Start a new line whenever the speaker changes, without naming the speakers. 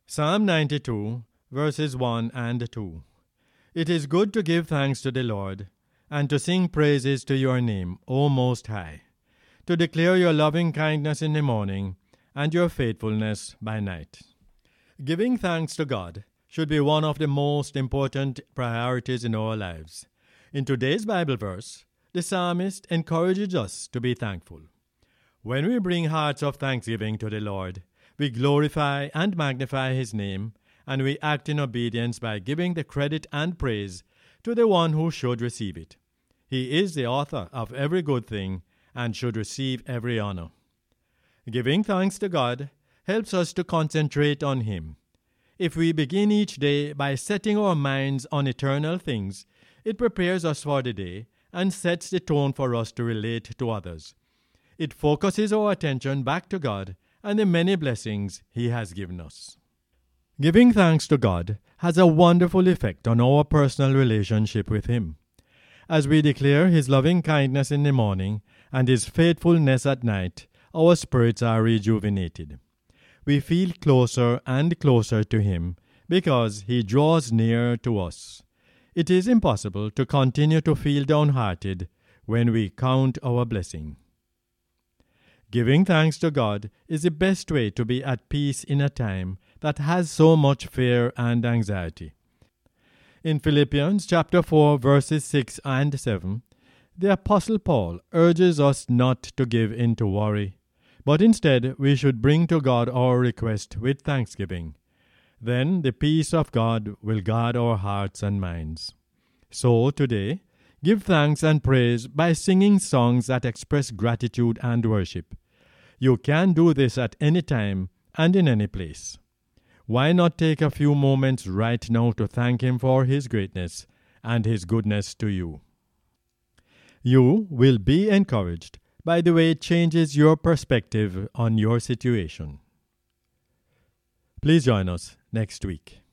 Psalm 92, verses 1 and 2. It is good to give thanks to the Lord, and to sing praises to your name, O Most High, to declare your loving kindness in the morning, and your faithfulness by night. Giving thanks to God should be one of the most important priorities in our lives. In today's Bible verse, the psalmist encourages us to be thankful. When we bring hearts of thanksgiving to the Lord, we glorify and magnify His name, and we act in obedience by giving the credit and praise to the one who should receive it. He is the author of every good thing and should receive every honor. Giving thanks to God helps us to concentrate on Him. If we begin each day by setting our minds on eternal things, it prepares us for the day and sets the tone for us to relate to others. It focuses our attention back to God and the many blessings He has given us. Giving thanks to God has a wonderful effect on our personal relationship with Him. As we declare His loving kindness in the morning and His faithfulness at night, our spirits are rejuvenated. We feel closer and closer to Him because He draws near to us. It is impossible to continue to feel downhearted when we count our blessing. Giving thanks to God is the best way to be at peace in a time that has so much fear and anxiety. In Philippians chapter 4 verses 6 and 7, the Apostle Paul urges us not to give in to worry, but instead we should bring to God our request with thanksgiving. Then the peace of God will guard our hearts and minds. So today, give thanks and praise by singing songs that express gratitude and worship. You can do this at any time and in any place. Why not take a few moments right now to thank Him for His greatness and His goodness to you? You will be encouraged by the way it changes your perspective on your situation. Please join us next week.